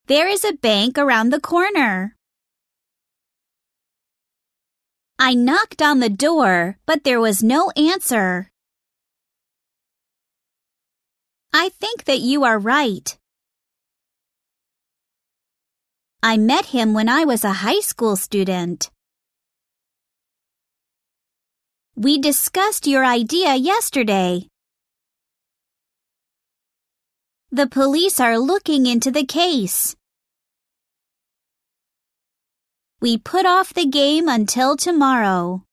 There is a bank around the corner. I knocked on the door, but there was no answer. I think that you are right. I met him when I was a high school student. We discussed your idea yesterday. The police are looking into the case. We put off the game until tomorrow.